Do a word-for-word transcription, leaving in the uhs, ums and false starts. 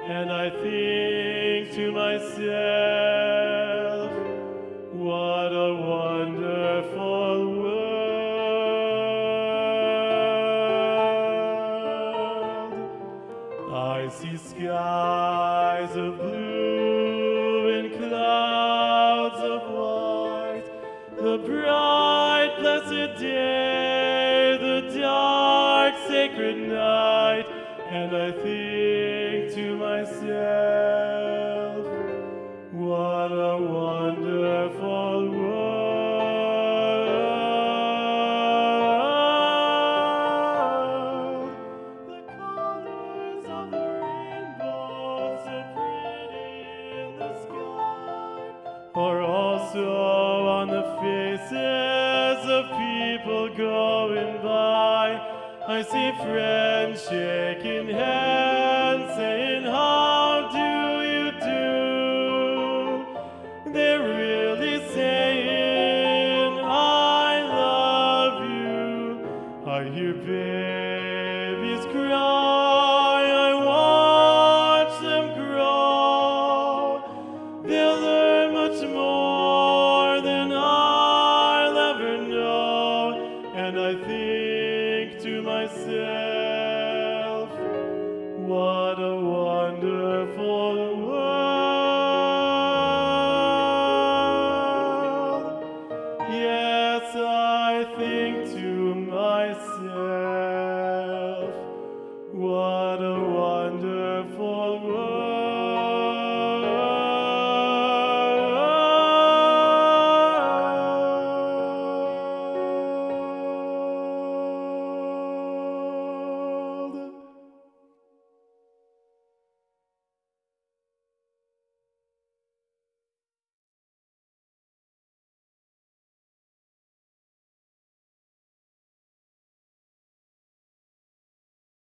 and I think to myself, what a wonderful world. I see skies of blue and clouds of white, the bright blessed day, the dark sacred night, and I think to myself, what a wonderful world. The colors of the rainbow, so pretty in the sky, are also on the faces of people going by. I see friends shaking hands, saying, how do you do? They're really saying, I love you. I hear babies cry, I watch them grow. They'll learn much more than I'll ever know, and I think to myself, what a wonderful world. Yes, I think to myself, what a